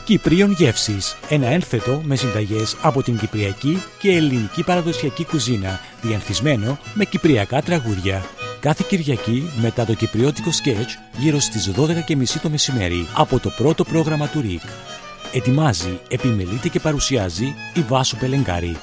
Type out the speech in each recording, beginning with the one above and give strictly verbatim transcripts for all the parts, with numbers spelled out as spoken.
Κυπρίων γεύσεις, ένα ένθετο με συνταγές από την κυπριακή και ελληνική παραδοσιακή κουζίνα, διανθισμένο με κυπριακά τραγούδια. Κάθε Κυριακή μετά το κυπριώτικο σκέτς γύρω στις δώδεκα και μισή το μεσημέρι από το πρώτο πρόγραμμα του ΡΙΚ. Ετοιμάζει, επιμελείται και παρουσιάζει η Βάσο Πελεγκάρη.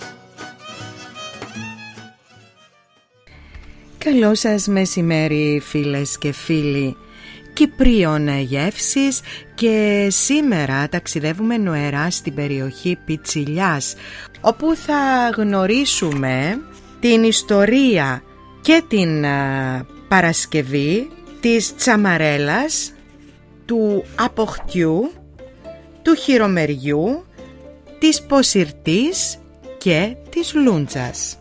Καλό σας μεσημέρι φίλες και φίλοι Κυπρίων γεύσεις, και σήμερα ταξιδεύουμε νοερά στην περιοχή Πιτσιλιάς, όπου θα γνωρίσουμε την ιστορία και την α, Παρασκευή της τσαμαρέλας, του αποχτιού, του χειρομεριού, της ποσιρτής και της λούντζας.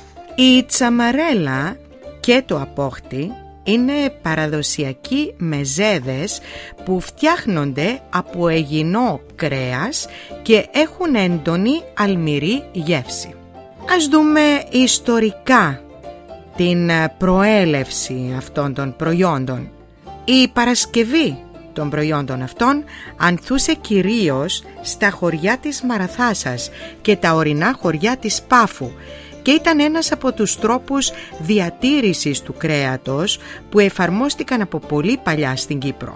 Η τσαμαρέλα και το απόχτη είναι παραδοσιακοί μεζέδες που φτιάχνονται από αιγινό κρέας και έχουν έντονη αλμυρή γεύση. Ας δούμε ιστορικά την προέλευση αυτών των προϊόντων. Η Παρασκευή των προϊόντων αυτών ανθούσε κυρίως στα χωριά της Μαραθάσας και τα ορεινά χωριά της Πάφου και ήταν ένας από τους τρόπους διατήρησης του κρέατος που εφαρμόστηκαν από πολύ παλιά στην Κύπρο.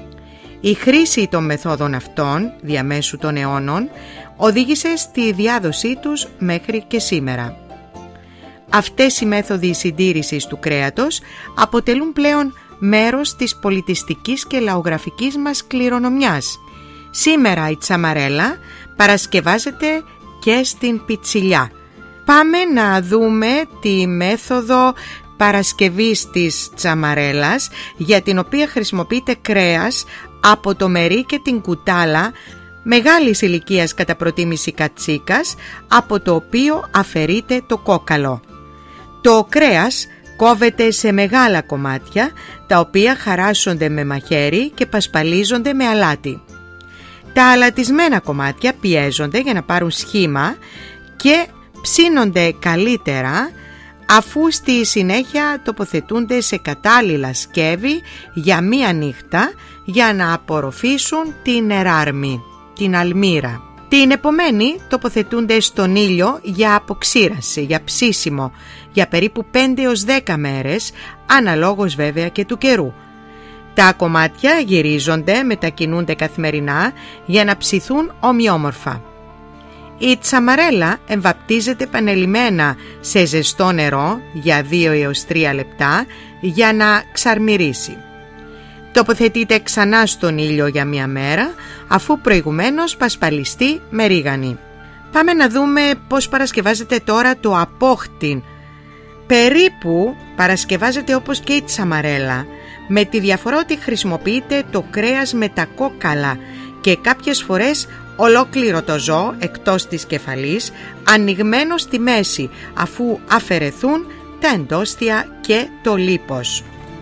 Η χρήση των μεθόδων αυτών διαμέσου των αιώνων οδήγησε στη διάδοσή τους μέχρι και σήμερα. Αυτές οι μέθοδοι συντήρησης του κρέατος αποτελούν πλέον μέρος της πολιτιστικής και λαογραφικής μας κληρονομιάς. Σήμερα η τσαμαρέλα παρασκευάζεται και στην Πιτσιλιά. Πάμε να δούμε τη μέθοδο παρασκευής της τσαμαρέλας, για την οποία χρησιμοποιείται κρέας από το μερί και την κουτάλα μεγάλης ηλικίας κατά προτίμηση κατσίκας, από το οποίο αφαιρείται το κόκαλο. Το κρέας κόβεται σε μεγάλα κομμάτια, τα οποία χαράσσονται με μαχαίρι και πασπαλίζονται με αλάτι. Τα αλατισμένα κομμάτια πιέζονται για να πάρουν σχήμα και ψήνονται καλύτερα, αφού στη συνέχεια τοποθετούνται σε κατάλληλα σκεύη για μία νύχτα για να απορροφήσουν την εράρμη, την αλμύρα. Την επομένη τοποθετούνται στον ήλιο για αποξήραση, για ψήσιμο, για περίπου πέντε έως δέκα μέρες, αναλόγως βέβαια και του καιρού. Τα κομμάτια γυρίζονται, μετακινούνται καθημερινά για να ψηθούν ομοιόμορφα. Η τσαμαρέλα εμβαπτίζεται επανελειμμένα σε ζεστό νερό για δύο έως τρία λεπτά για να ξαρμυρίσει. Τοποθετείται ξανά στον ήλιο για μία μέρα, αφού προηγουμένως πασπαλιστεί με ρίγανη. Πάμε να δούμε πώς παρασκευάζεται τώρα το απόχτη. Περίπου παρασκευάζεται όπως και η τσαμαρέλα, με τη διαφορά ότι χρησιμοποιείται το κρέας με τα κόκαλα και κάποιες φορές ολόκληρο το ζώο εκτός της κεφαλής, ανοιγμένο στη μέση, αφού αφαιρεθούν τα εντόστια και το λίπος.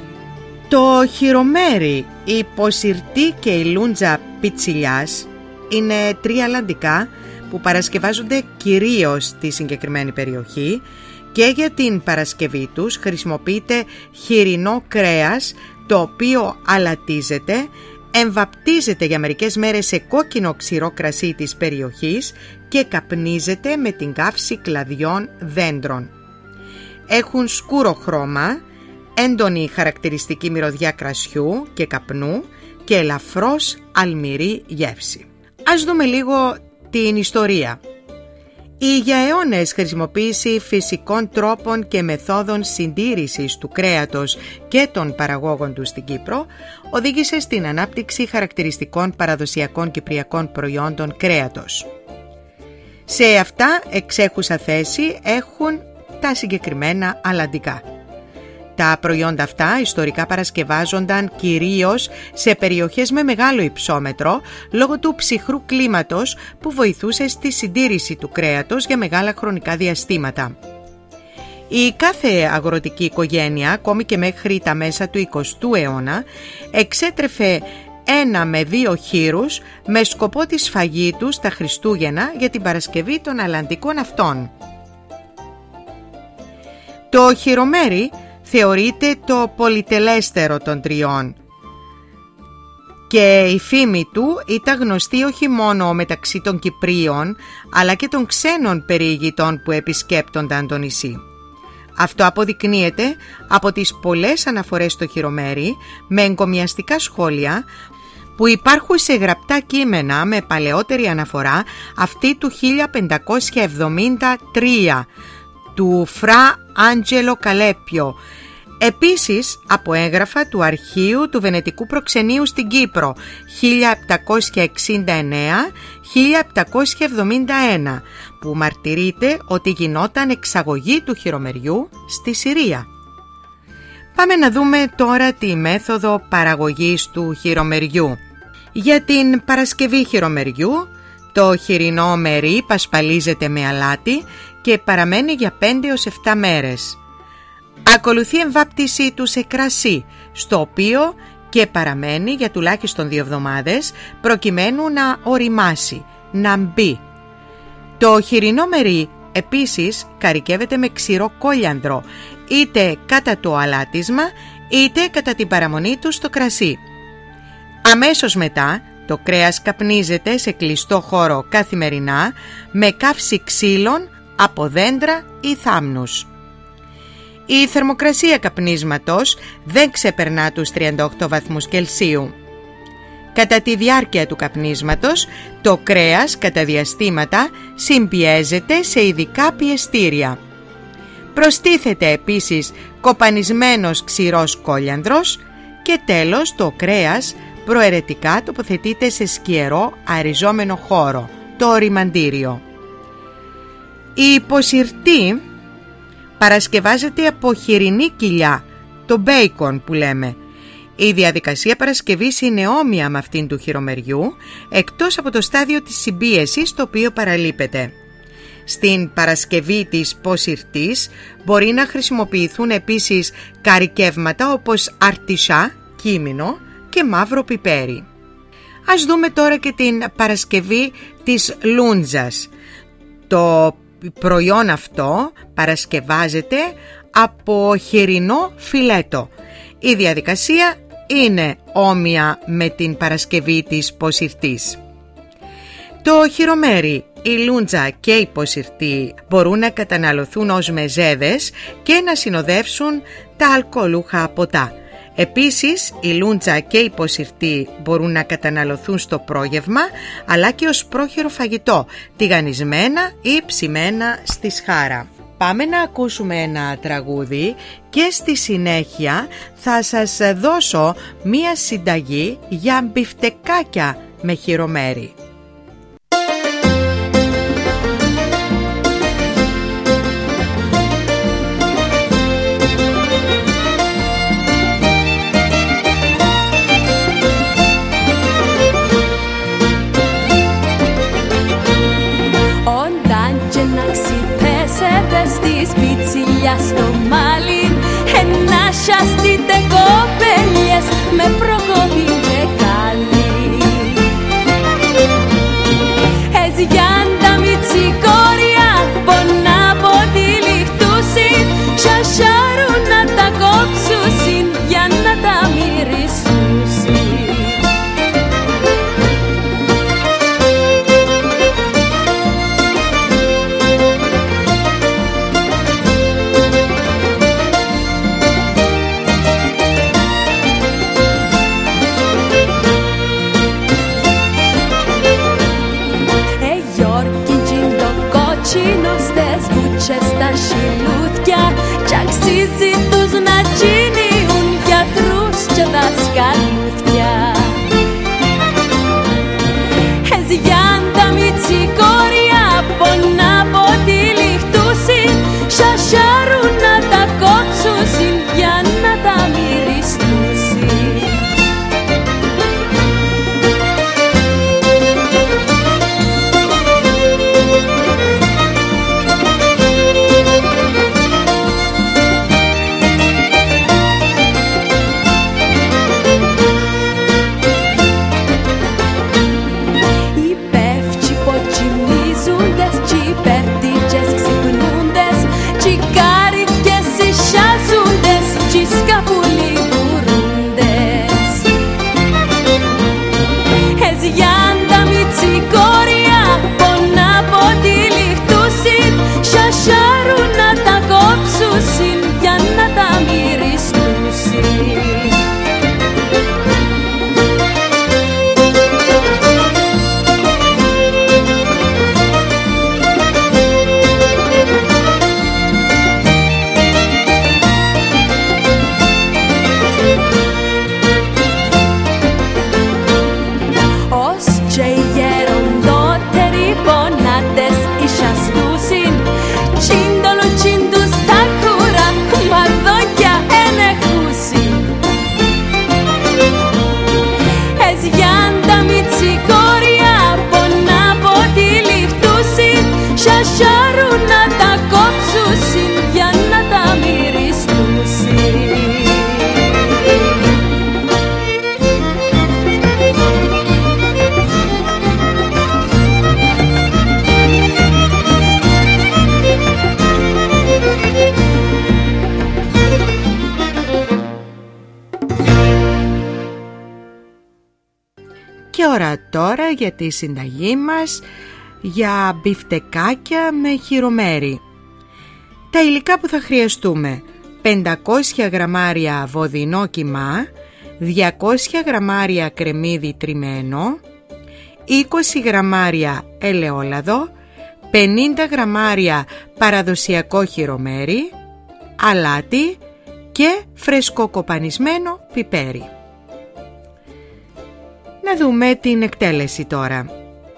Το χειρομέρι, η ποσιρτή και η λούντζα Πιτσιλιάς είναι τρία αλλαντικά που παρασκευάζονται κυρίως στη συγκεκριμένη περιοχή, και για την παρασκευή τους χρησιμοποιείται χοιρινό κρέας, το οποίο αλατίζεται, εμβαπτίζεται για μερικές μέρες σε κόκκινο ξηρό κρασί της περιοχής και καπνίζεται με την καύση κλαδιών δέντρων. Έχουν σκούρο χρώμα, έντονη χαρακτηριστική μυρωδιά κρασιού και καπνού και ελαφρώς αλμυρή γεύση. Ας δούμε λίγο την ιστορία. Η για αιώνες χρησιμοποίηση φυσικών τρόπων και μεθόδων συντήρησης του κρέατος και των παραγόγων του στην Κύπρο οδήγησε στην ανάπτυξη χαρακτηριστικών παραδοσιακών κυπριακών προϊόντων κρέατος. Σε αυτά εξέχουσα θέση έχουν τα συγκεκριμένα αλλαντικά. Τα προϊόντα αυτά ιστορικά παρασκευάζονταν κυρίως σε περιοχές με μεγάλο υψόμετρο λόγω του ψυχρού κλίματος που βοηθούσε στη συντήρηση του κρέατος για μεγάλα χρονικά διαστήματα. Η κάθε αγροτική οικογένεια, ακόμη και μέχρι τα μέσα του εικοστού αιώνα, εξέτρεφε ένα με δύο χείρους με σκοπό τη σφαγή τους τα Χριστούγεννα για την παρασκευή των αλλαντικών αυτών. Το χειρομέρι θεωρείται το πολυτελέστερο των τριών και η φήμη του ήταν γνωστή όχι μόνο μεταξύ των Κυπρίων αλλά και των ξένων περιηγητών που επισκέπτονταν το νησί. Αυτό αποδεικνύεται από τις πολλές αναφορές στο Χειρομέρι με εγκομιαστικά σχόλια που υπάρχουν σε γραπτά κείμενα με παλαιότερη αναφορά αυτή του χίλια πεντακόσια εβδομήντα τρία του Φρα Άντζελο Καλέπιο, επίσης από έγγραφα του αρχείου του Βενετικού Προξενείου στην Κύπρο χίλια επτακόσια εξήντα εννέα με χίλια επτακόσια εβδομήντα ένα, που μαρτυρείται ότι γινόταν εξαγωγή του χειρομεριού στη Συρία. Πάμε να δούμε τώρα τη μέθοδο παραγωγής του χειρομεριού. Για την παρασκευή χειρομεριού, το χοιρινό μερί πασπαλίζεται με αλάτι και παραμένει για πέντε έως επτά μέρες. Ακολουθεί εμβάπτιση του σε κρασί, στο οποίο και παραμένει για τουλάχιστον δύο εβδομάδες προκειμένου να οριμάσει, να μπει. Το χοιρινό μερί επίσης καρικεύεται με ξηρό κόλιανδρο, είτε κατά το αλάτισμα είτε κατά την παραμονή του στο κρασί. Αμέσως μετά το κρέας καπνίζεται σε κλειστό χώρο καθημερινά με καύση ξύλων από δέντρα ή θάμνους. Η θερμοκρασία καπνίσματος δεν ξεπερνά τους τριάντα οκτώ βαθμούς Κελσίου. Κατά τη διάρκεια του καπνίσματος, το κρέας κατά διαστήματα συμπιέζεται σε ειδικά πιεστήρια. Προστίθεται επίσης κοπανισμένος ξηρός κόλιανδρος και τέλος το κρέας προαιρετικά τοποθετείται σε σκιερό αεριζόμενο χώρο, το οριμαντήριο. Η υποσυρτή παρασκευάζεται από χοιρινή κοιλιά, το μπέικον που λέμε. Η διαδικασία παρασκευής είναι όμοια με αυτήν του χειρομεριού, εκτός από το στάδιο της συμπίεσης το οποίο παραλείπεται. Στην παρασκευή της ποσυρτής μπορεί να χρησιμοποιηθούν επίσης καρικεύματα όπως αρτισά, κίμινο και μαύρο πιπέρι. Ας δούμε τώρα και την παρασκευή της λούντζας. Το προϊόν αυτό παρασκευάζεται από χοιρινό φιλέτο. Η διαδικασία είναι όμοια με την παρασκευή της ποσυρτής. Το χειρομέρι, η λούντζα και η ποσυρτή μπορούν να καταναλωθούν ως μεζέδες και να συνοδεύσουν τα αλκοολούχα ποτά. Επίσης, η λούντζα και η ποσυρτή μπορούν να καταναλωθούν στο πρόγευμα, αλλά και ως πρόχειρο φαγητό, τηγανισμένα ή ψημένα στη σχάρα. Πάμε να ακούσουμε ένα τραγούδι και στη συνέχεια θα σας δώσω μία συνταγή για μπιφτεκάκια με χειρομέρι. Στο μάλι ένα σαστείτε κοπέλιες με προκοπή και καλή Εζιάντα μητσικόρια πονά από τη λιχτούση σασάρουν να τα κόψουσιν για να τα μυρισούσιν. Και ώρα τώρα για τη συνταγή μας για μπιφτεκάκια με χειρομέρι. Τα υλικά που θα χρειαστούμε: πεντακόσια γραμμάρια βοδινό κιμά, διακόσια γραμμάρια κρεμμύδι τριμμένο, είκοσι γραμμάρια ελαιόλαδο, πενήντα γραμμάρια παραδοσιακό χειρομέρι, αλάτι και φρεσκοκοπανισμένο πιπέρι. Να δούμε την εκτέλεση τώρα.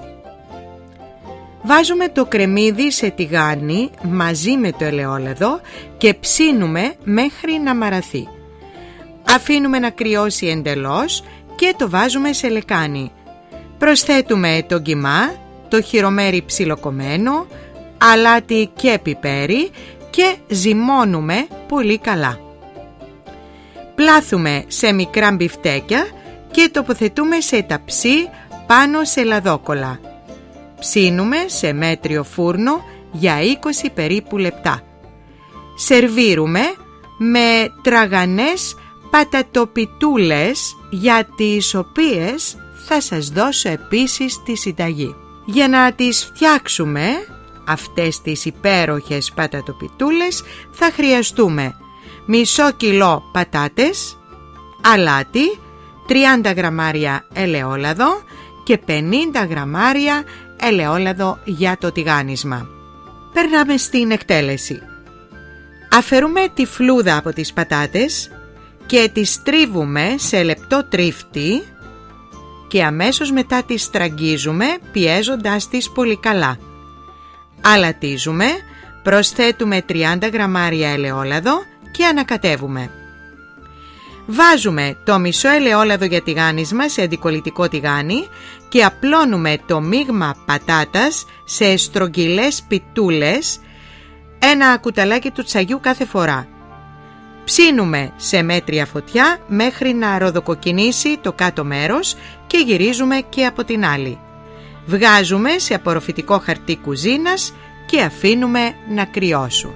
Βάζουμε το κρεμμύδι σε τηγάνι μαζί με το ελαιόλαδο και ψήνουμε μέχρι να μαραθεί. Αφήνουμε να κρυώσει εντελώς και το βάζουμε σε λεκάνη. Προσθέτουμε το κιμά, το χειρομέρι ψιλοκομμένο, αλάτι και πιπέρι και ζυμώνουμε πολύ καλά. Πλάθουμε σε μικρά μπιφτέκια και τοποθετούμε σε ταψί πάνω σε λαδόκολλα. Ψήνουμε σε μέτριο φούρνο για είκοσι περίπου λεπτά. Σερβίρουμε με τραγανές πατατοπιτούλες, για τις οποίες θα σας δώσω επίσης τη συνταγή. Για να τις φτιάξουμε αυτές τις υπέροχες πατατοπιτούλες θα χρειαστούμε μισό κιλό πατάτες, αλάτι, τριάντα γραμμάρια ελαιόλαδο και πενήντα γραμμάρια ελαιόλαδο για το τηγάνισμα. Περνάμε στην εκτέλεση. Αφαιρούμε τη φλούδα από τις πατάτες και τις τρίβουμε σε λεπτό τρίφτη και αμέσως μετά τις στραγγίζουμε πιέζοντάς τις πολύ καλά. Αλατίζουμε, προσθέτουμε τριάντα γραμμάρια ελαιόλαδο και ανακατεύουμε. Βάζουμε το μισό ελαιόλαδο για τηγάνισμα σε αντικολλητικό τηγάνι και απλώνουμε το μείγμα πατάτας σε στρογγυλές πιτούλες, ένα κουταλάκι του τσαγιού κάθε φορά. Ψήνουμε σε μέτρια φωτιά μέχρι να ροδοκοκκινήσει το κάτω μέρος και γυρίζουμε και από την άλλη. Βγάζουμε σε απορροφητικό χαρτί κουζίνας και αφήνουμε να κρυώσουν.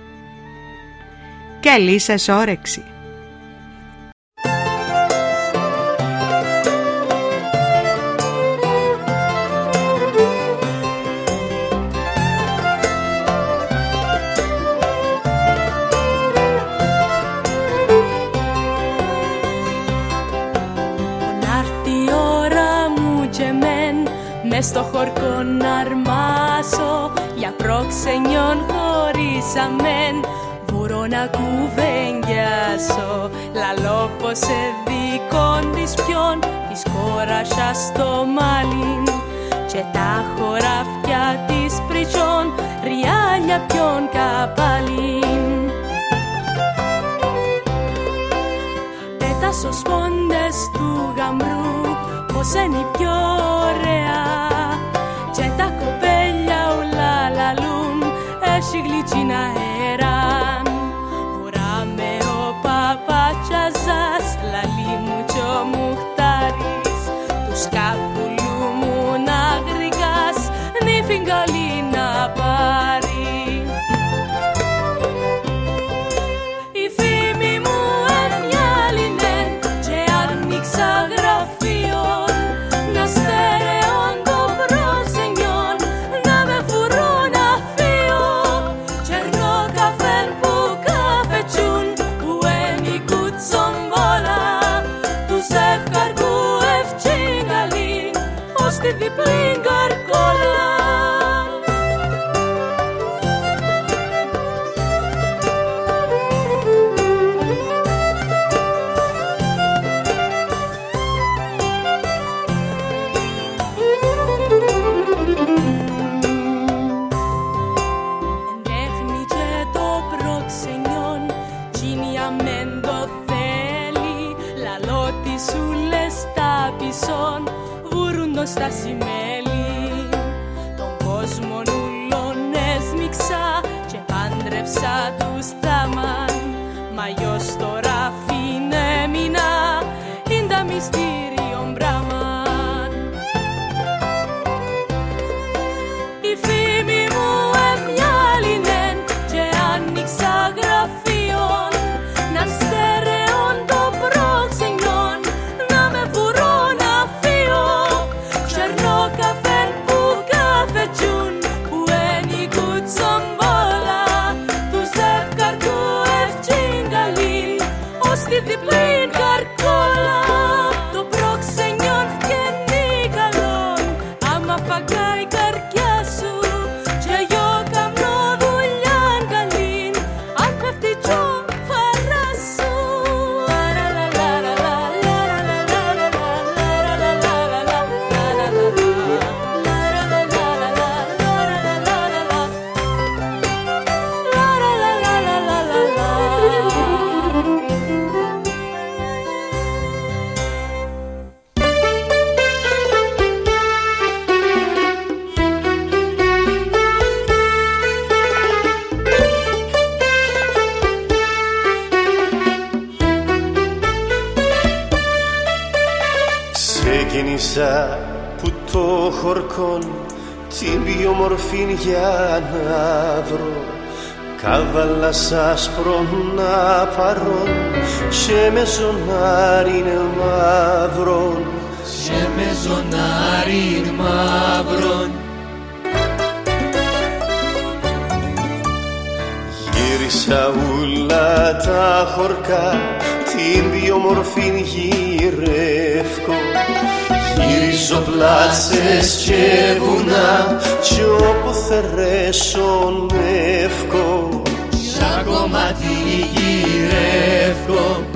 Καλή σας όρεξη! Στο χορκό να αρμάσω για προξενιόν χωρίσαμεν, μπορώ να κουβεντιάσω λαλό πως σε δίκον της πιον της κόρασα στο μάλιν και τα χωράφια της πριτσών ριάλια πιον καπάλιν. Πέτασω σπόντες του γαμρού πως είναι η πιο ωραία και τα κοπέλια ουλά λαλούν έχει γλυκίνα αέραν. Βουράμε ο παπατσαζάς λαλί μου κι ο μουχτάρης τους καπουλού μου να γρηγάς νη φιγκαλί να πάρει. Η φήμη μου εμιάλινε και άνοιξα γραφείον να στερεών το προξενιόν να με φουρώ να φύω τσερνό καφέν που καφετσούν που ένι κουτσομπόλα τους ευκαργού ευτσίγαλι ως τη διπλήν καρκόλα. Στα σημέλη τον κόσμο νουλών έσμιξα και πάντρεψα τους θάμαν μα γιος τώρα φύνε μηνά είναι τα μυστήριον μπράμαν. Η φήμη μου εμιάλινεν και άνοιξα γραφείον να στερεών το προξενιόν να με βουρώ να φύω Ξεκίνησα που το χορκόν την πιο μορφή για να βρω. Κάβαλας άσπρο να παρών και με ζωνάριν μαύρον, και με ζωνάριν μαύρον. Γύρισα ούλα τα χορκά την πιο μορφή γυρεύκω. Γυρίζω πλάτσες και βουνά κι όπου θερέσω νεύκω. Κι ακόμα τη γυρεύκω.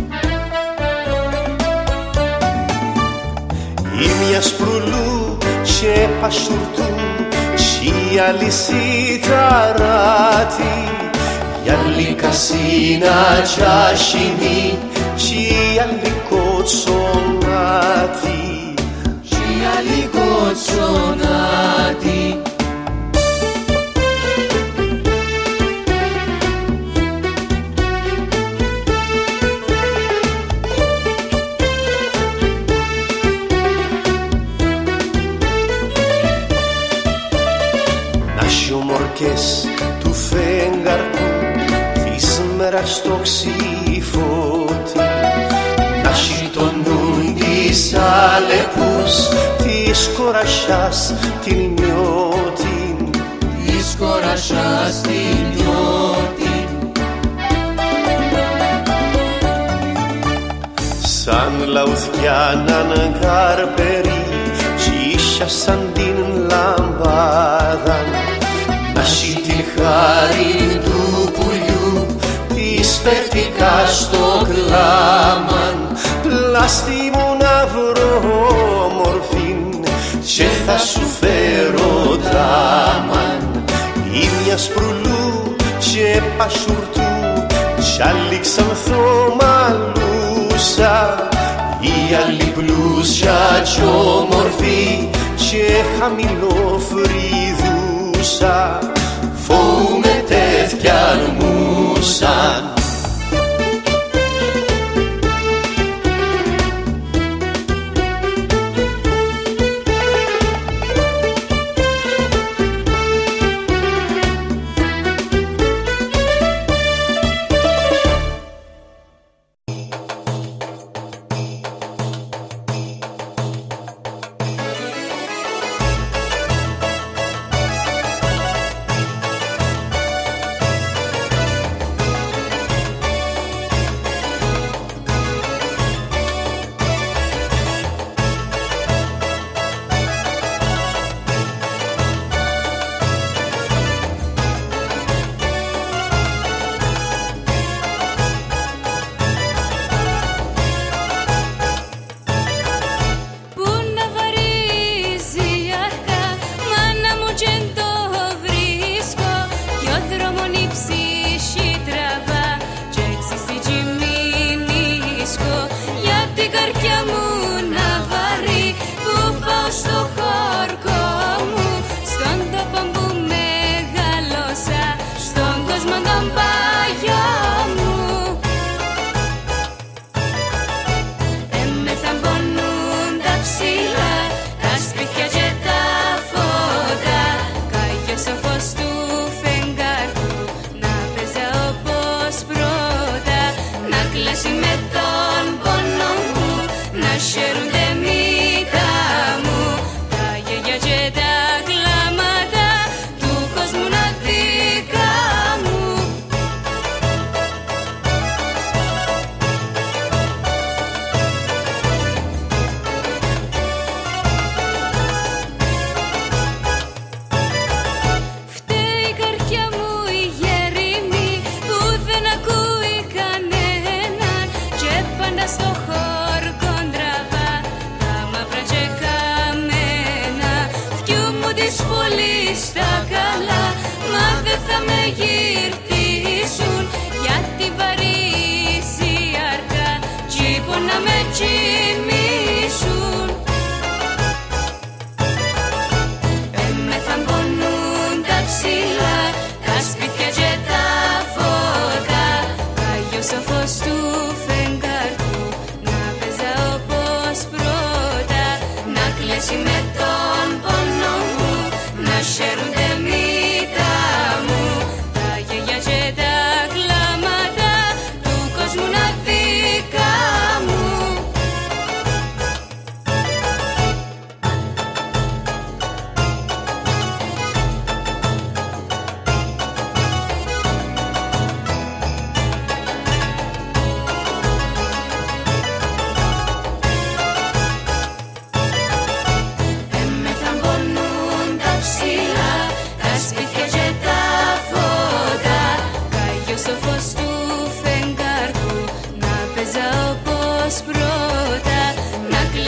Η μια σπρουλού και πασουρτού κι η άλλη σιταράτη, η άλλη κασίνα κι άσχημη κι η άλλη κοτσονάτη, άλλη κοτσονάτη. Να σιωμορκές του φεγγαρκού της μέρας στο ξυφώτη, να σιτονούν τις αλεπούς της κορασιάς την νιώτη, της κορασιάς την νιώτη. Σαν λαουθιάναν καρπερί κι ίσιασαν την λαμπάδα, να σι την χάρη του πουλιού της περτικά στο κλάμαν. Πλάστη μου να βρω μορφήν και θα σου φέρω τάμαν. Η μια σπρουλού και πασουρτού κι άλλη ξανθομαλούσα, η άλλη πλούσια κι όμορφη και χαμηλόφρυδούσα. Φοβούμαι τέτοια αρμούσαν. στο φως του φεγγαριού να παίζα όπως πρώτα,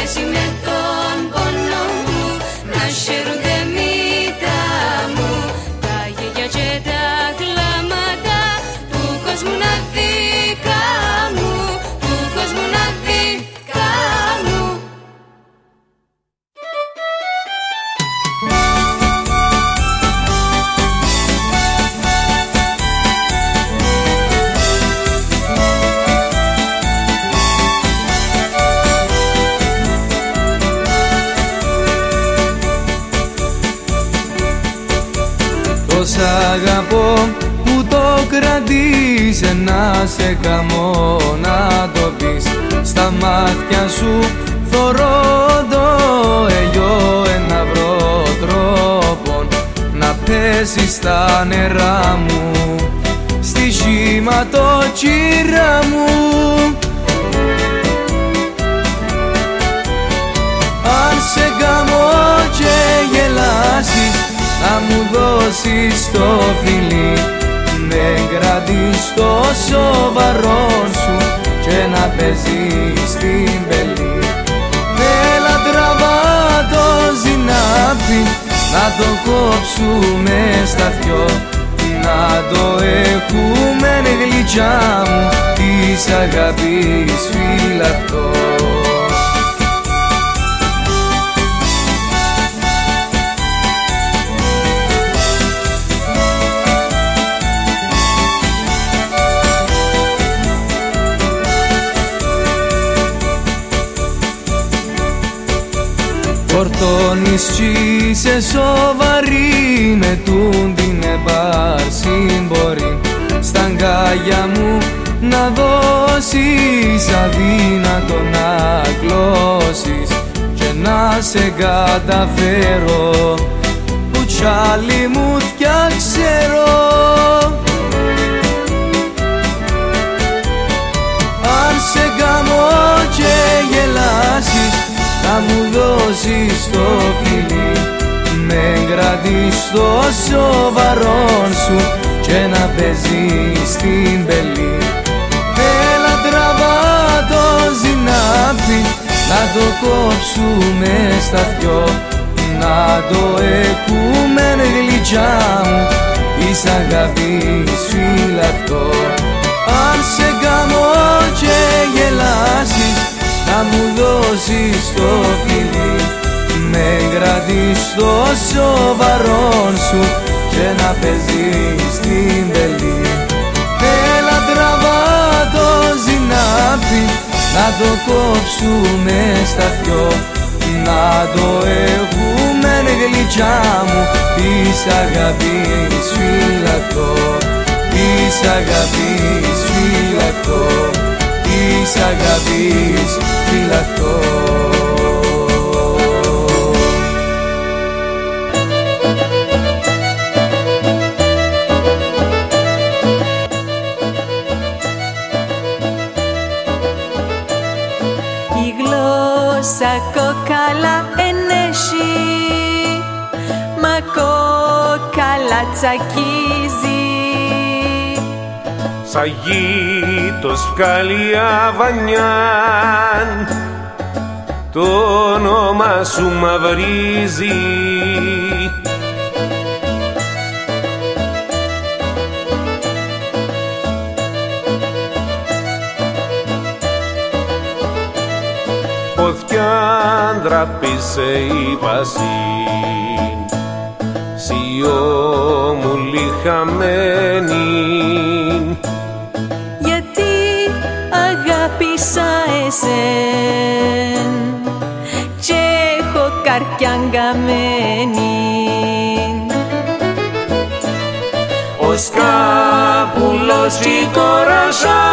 σχέση με τον πόνο μου, να χαίρονται μύτα μου τα γέλια και τα κλάματα του κόσμου να δικά μου, του κόσμου να δικά μου. Σ' αγαπώ που το κρατήσε, να σε καμώ να το πεις. Στα μάτια σου θωρώ το ελιό, ένα βρω τρόπο να πέσει στα νερά μου, στη χύμα το κύρα μου. Αν σε καμώ και γελάσεις, να μου δώσεις το φιλί, με κρατείς το σοβαρό σου και να παίζεις στην πελή. Έλα τραβά το ζυνάπι, να το κόψουμε στα δυο, να το έχουμε γλυκιά μου, της αγάπης φυλακτό. Φορτώνεις κι είσαι σοβαρή, με τούν την επάρση μπορεί στα αγκάλια μου να δώσεις, αδύνατο να κλώσεις και να σε καταφέρω, που κι άλλη μου θκιά ξέρω. Αν σε καμώ και γελάσεις, να μου δώσεις το φιλί, με κρατείς το σοβαρό σου και να παίζεις στην πελή. Έλα τραβά το ζυνάπι, να το κόψουμε στα δυο, να το έχουμε γλυκιά μου, της αγάπης φυλακτό. Αν σε καμώ και γελάσεις, να μου δώσεις το φιλί, με κρατείς το σοβαρό σου και να παίζεις στην πελή. Έλα τραβά το ζυνάπι, να το κόψουμε στα δυο, να το έχουμε γλυκιά μου, της αγάπης φυλακτό, της αγάπης φυλακτό, της αγάπης φυλακτό. Η γλώσσα κόκαλα ενέχει, μα κόκαλα τσακίζει. Σαγίτος βγάλει αβανιάν, το όνομα σου μαυρίζει. Ποθιάν τραπήσε η πασίν, σιώ μου λιχαμένη. Γιατί αγάπησα εσέν κι έχω καρκιάν καμένη. Ο σκάπουλος κι κορασά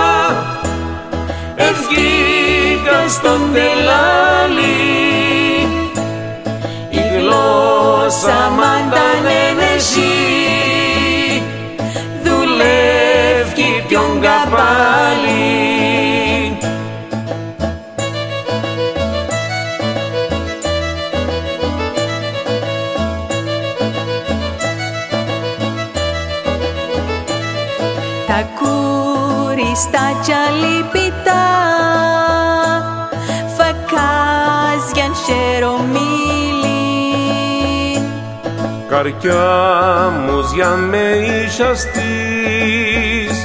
ευκήκα στον τελάλι. Η γλώσσα μαντανένεση δουλεύει ποιον καπάλι. Τα κούριστα κι αλίπητα φακά καρκιά μου για με είσαστης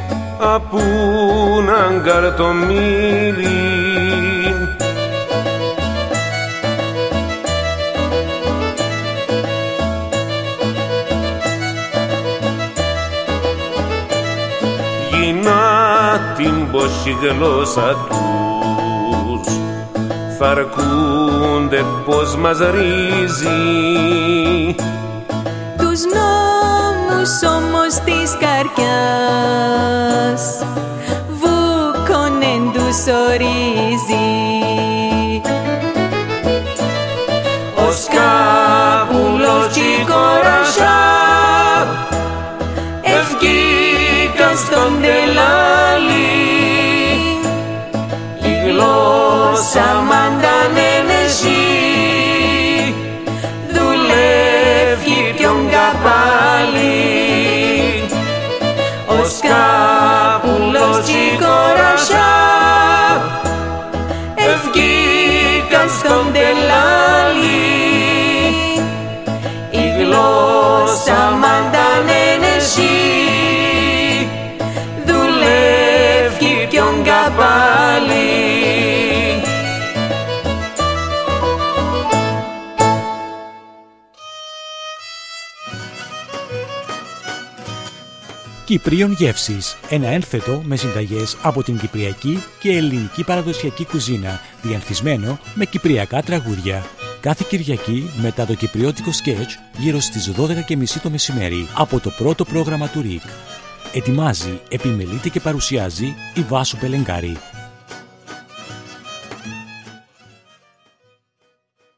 απούναν καρτομίλη. Γινά την πόση γλώσσα τους θα αρκούνται πως μας ρίζει. Τους νόμους όμως της καρδιάς βούκονεν τους ορίζει. Ο σκάπουλος κι η κορασιά ευκήκαν στον τελάλι. Η γλώσσα μαντανένε εσύ δουλεύει ποιον καπάλι. Ο σκάπουλος κι η κορασιά ευκήκαν στον τελάλι. Η γλώσσα μαντανένε εσύ δουλεύει ποιον καπάλι. Κυπρίων γεύσεις, ένα ένθετο με συνταγές από την κυπριακή και ελληνική παραδοσιακή κουζίνα, διανθισμένο με κυπριακά τραγούδια. Κάθε Κυριακή μετά το κυπριώτικο σκέτς γύρω στις δώδεκα και μισή το μεσημέρι από το πρώτο πρόγραμμα του ΡΙΚ. Ετοιμάζει, επιμελείται και παρουσιάζει η Βάσου Πελεγκάρη.